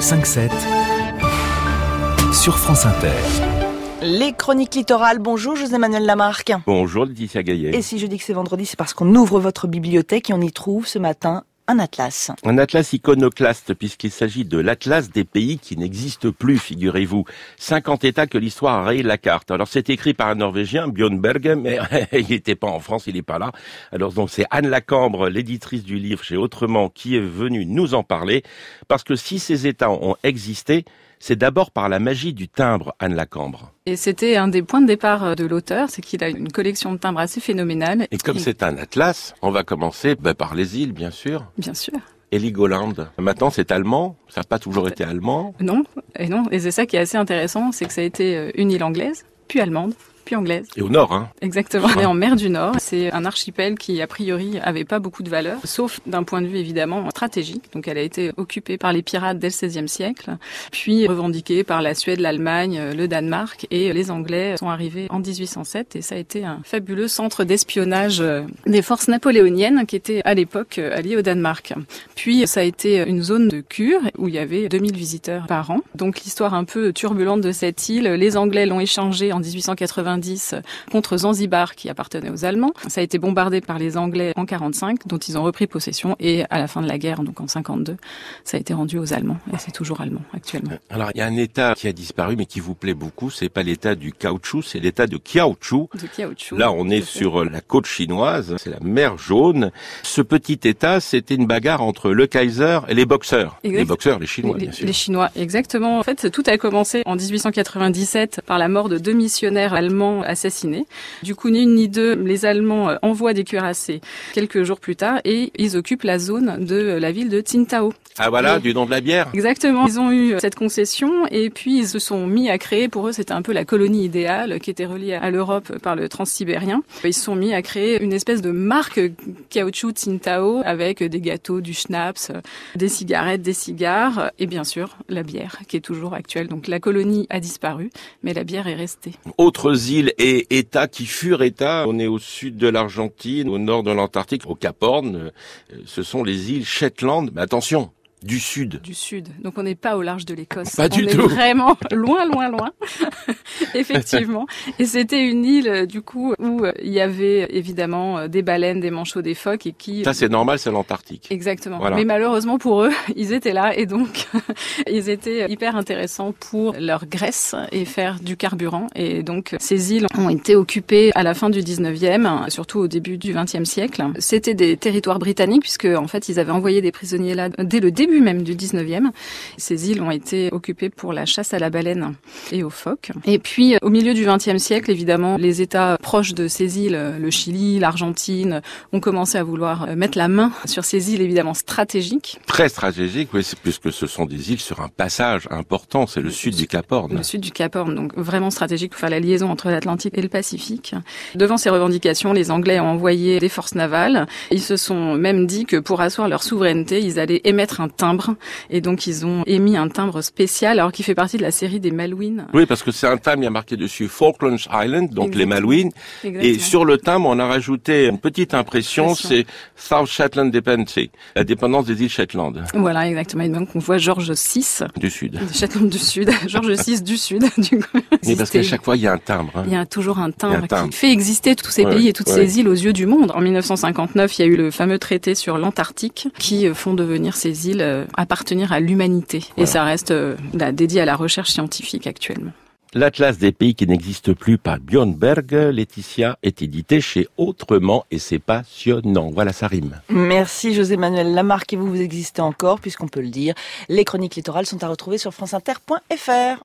5-7 sur France Inter. Les chroniques littorales, bonjour José-Manuel Lamarque. Bonjour Laetitia Gaillet. Et si je dis que c'est vendredi, c'est parce qu'on ouvre votre bibliothèque et on y trouve ce matin un atlas. Un atlas iconoclaste puisqu'il s'agit de l'atlas des pays qui n'existent plus, figurez-vous. 50 États que l'histoire a rayé de la carte. Alors c'est écrit par un Norvégien, Björn Berge, mais il n'était pas en France, il n'est pas là. Alors donc c'est Anne Lacambre, l'éditrice du livre chez Autrement, qui est venue nous en parler. Parce que si ces États ont existé, c'est d'abord par la magie du timbre, Anne Lacambre. Et c'était un des points de départ de l'auteur, c'est qu'il a une collection de timbres assez phénoménale. Et comme c'est un atlas, on va commencer par les îles, bien sûr. Bien sûr. Heligoland. Maintenant, c'est allemand. Ça n'a pas toujours été allemand. Non. Et c'est ça qui est assez intéressant, c'est que ça a été une île anglaise, puis allemande, puis anglaise. Et au nord, hein. Exactement. On est en mer du Nord. C'est un archipel qui, a priori, avait pas beaucoup de valeur, sauf d'un point de vue, évidemment, stratégique. Donc, elle a été occupée par les pirates dès le XVIe siècle, puis revendiquée par la Suède, l'Allemagne, le Danemark, et les Anglais sont arrivés en 1807, et ça a été un fabuleux centre d'espionnage des forces napoléoniennes qui étaient, à l'époque, alliées au Danemark. Puis, ça a été une zone de cure où il y avait 2000 visiteurs par an. Donc, l'histoire un peu turbulente de cette île, les Anglais l'ont échangée en 1890 contre Zanzibar qui appartenait aux Allemands. Ça a été bombardé par les Anglais en 45, dont ils ont repris possession, et à la fin de la guerre, donc en 52, ça a été rendu aux Allemands, et c'est toujours allemand actuellement. Alors il y a un État qui a disparu mais qui vous plaît beaucoup, c'est pas l'État du caoutchouc, c'est l'État de Kiautschou. Là on est sur la côte chinoise, c'est la mer Jaune. Ce petit État, c'était une bagarre entre le Kaiser et les boxeurs. Exact. Les boxeurs, les Chinois bien sûr. Les Chinois, exactement. En fait, tout a commencé en 1897 par la mort de 2 missionnaires allemands assassinés. Du coup, ni une ni deux, les Allemands envoient des cuirassés quelques jours plus tard et ils occupent la zone de la ville de Tsingtao. Ah voilà, du nom de la bière. Exactement. Ils ont eu cette concession et puis ils se sont mis à créer, pour eux c'était un peu la colonie idéale qui était reliée à l'Europe par le transsibérien. Ils se sont mis à créer une espèce de marque caoutchouc Tsingtao avec des gâteaux, du schnapps, des cigarettes, des cigares et bien sûr la bière qui est toujours actuelle. Donc la colonie a disparu mais la bière est restée. Autres îles et États qui furent États, on est au sud de l'Argentine, au nord de l'Antarctique, au Cap Horn, ce sont les îles Shetland, mais attention, du sud. Du sud. Donc on n'est pas au large de l'Écosse. Pas du tout. On est vraiment loin, loin, loin. Effectivement. Et c'était une île, du coup, où il y avait évidemment des baleines, des manchots, des phoques et qui... Ça c'est normal, c'est l'Antarctique. Exactement. Voilà. Mais malheureusement pour eux, ils étaient là et donc ils étaient hyper intéressants pour leur graisse et faire du carburant. Et donc ces îles ont été occupées à la fin du 19e, surtout au début du 20e siècle. C'était des territoires britanniques puisque en fait ils avaient envoyé des prisonniers là dès le début même du 19e. Ces îles ont été occupées pour la chasse à la baleine et aux phoques. Et puis, au milieu du XXe siècle, évidemment, les États proches de ces îles, le Chili, l'Argentine, ont commencé à vouloir mettre la main sur ces îles, évidemment, stratégiques. Très stratégiques, oui, puisque ce sont des îles sur un passage important, c'est le sud du Cap Horn. Le sud du Cap Horn, donc vraiment stratégique pour faire la liaison entre l'Atlantique et le Pacifique. Devant ces revendications, les Anglais ont envoyé des forces navales. Ils se sont même dit que pour asseoir leur souveraineté, ils allaient émettre un timbre. Et donc, ils ont émis un timbre spécial, alors qu'il fait partie de la série des Malouines. Oui, parce que c'est un timbre, il y a marqué dessus Falklands Island, donc exactement. Les Malouines. Exactement. Et sur le timbre, on a rajouté une petite impression, c'est South Shetland Dependency, la dépendance des îles Shetland. Voilà, exactement. Et donc, on voit George VI. Du Sud. Shetland du Sud. George VI du Sud, du coup. Mais parce qu'à chaque fois, il y a un timbre. Hein. Il y a toujours un timbre qui fait exister tous ces pays et toutes ces îles aux yeux du monde. En 1959, il y a eu le fameux traité sur l'Antarctique qui font devenir ces îles appartenir à l'humanité. Voilà. Et ça reste dédié à la recherche scientifique actuellement. L'Atlas des pays qui n'existent plus par Björn Berge, Laetitia, est édité chez Autrement et c'est passionnant. Voilà, ça rime. Merci José-Manuel Lamarque et vous existez encore puisqu'on peut le dire. Les chroniques littorales sont à retrouver sur franceinter.fr.